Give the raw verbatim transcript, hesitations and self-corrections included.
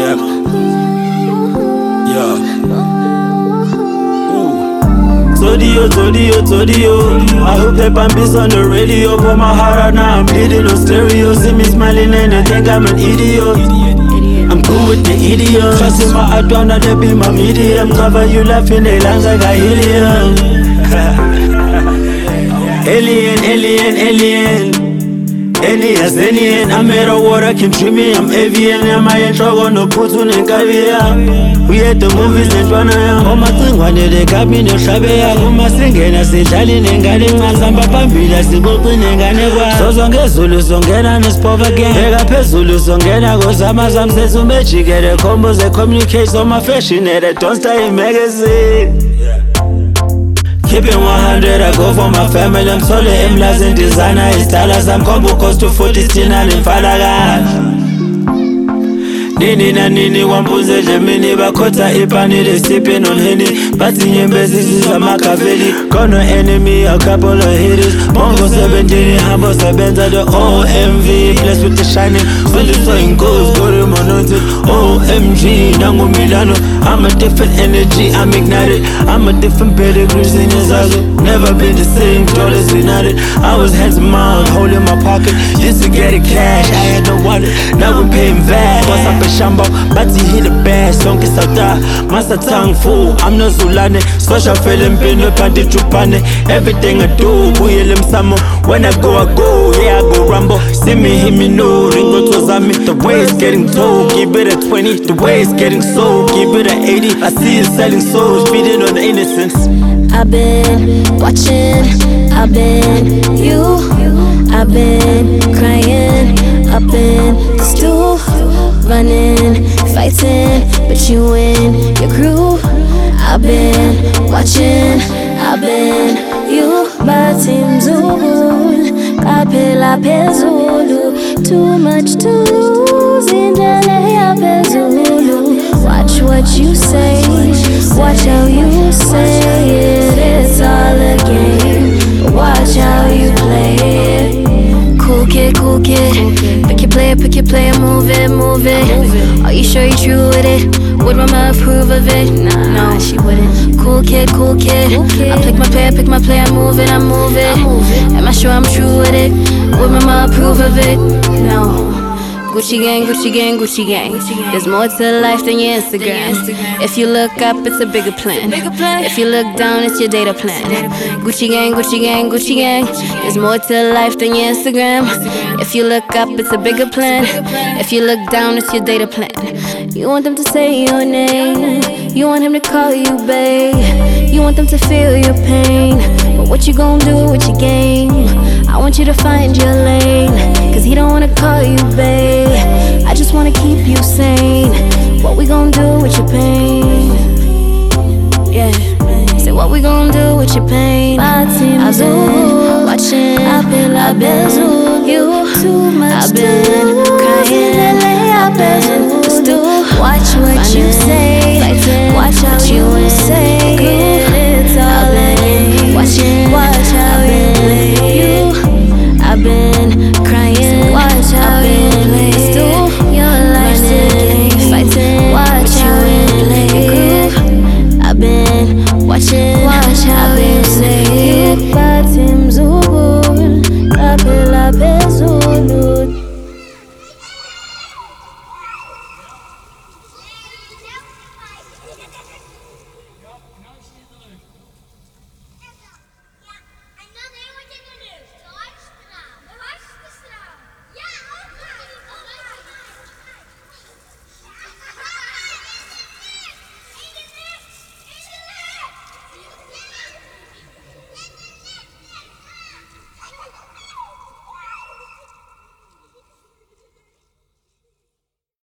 Yeah. Yeah. Ooh. Todio, Todio, Todio. I hope that Bambi's on the radio. Put my heart out now, I'm bleeding on stereo. See me smiling and they think I'm an idiot. I'm cool with the idiot. Trusting my heart down, now they be my medium. Cover you laughing, they lungs like a helium. Alien, alien, alien. Alias, alien. I'm made of water, can treat me, I'm avian. Am I in trouble? No put on in caviar. We had the movies and run around. Oh, my thing, one day they got me no shabby. Oh, my singing, I say, Charlie, and got him as I'm a bambi. That's the good thing, and I never. So, so get Zulu, so get on this pop again. They got pet Zulu, so get I go some as I'm saying, so much. You get a combos, they communicate on my fashion. They don't stay in magazine. Keep it one hundred, I go for my family. I'm solid, M-Las in designer. It's dollars, I'm combo cost to forty, still not in Falaga. Nini na nini, wambuze Gemini. Bakota ipani, they sipping on Henny. Bati nyembe, this is a Machiavelli. Got no enemy, a couple of hitters. Mongo seventeen, Hambo Sabenta, the O M V. Blessed with the shining, fully flowing goals. Go to Monotic, O M G, Nango Milano. I'm a different energy, I'm ignited. I'm a different pedigree, in his eyes. Never been the same, dollars united. I was handsome, mom, holding my pocket. Used to get it cash, I had no wallet. Now we're paying V A T. What's up in Shambo? But he hit the best, don't get out there. Master tongue full, I'm not Zulane. Social feeling, pin up and the chupane. Everything I do, we him some. When I go, I go, yeah, I go Rambo. See me, hear me, no, Ringo to Zami. The way it's getting told, keep it at twenty. The way it's getting sold, keep it at eighty. I see it selling souls, feeding on the innocence. I've been watching, I've been you, I've been crying up in the stool, running, fighting, but you and your crew. I've been watching, I've been you, my team Zulu, Kapela Pezulu, too much to lose in L A Pezulu. Watch what you say, watch how you say it, it's all a game. Watch how you play it. Cool kid, cool kid. Pick your player, pick your player, move it, move it. Are you sure you're true with it? Would mama approve of it? Nah, no, she wouldn't. Cool kid, cool kid. I pick my player, pick my player, I move it, I move it. Am I sure I'm true with it? Would mama approve of it? No. Gucci gang, Gucci gang, Gucci gang. There's more to life than your Instagram. If you look up, it's a bigger plan. If you look down, it's your data plan. Gucci gang, Gucci gang, Gucci gang. There's more to life than your Instagram. If you look up, it's a bigger plan. If you look down, it's your data plan. You want them to say your name. You want him to call you babe. You want them to feel your pain. But what you gonna do with your game? I want you to find your lane. Cause he don't wanna call you babe. I just wanna keep you sane. What we gon' do with your pain? Yeah. Say what we gon' do with your pain? I've been watching, I've been, I've been you too much. I've been crying, I've been still watch what you say.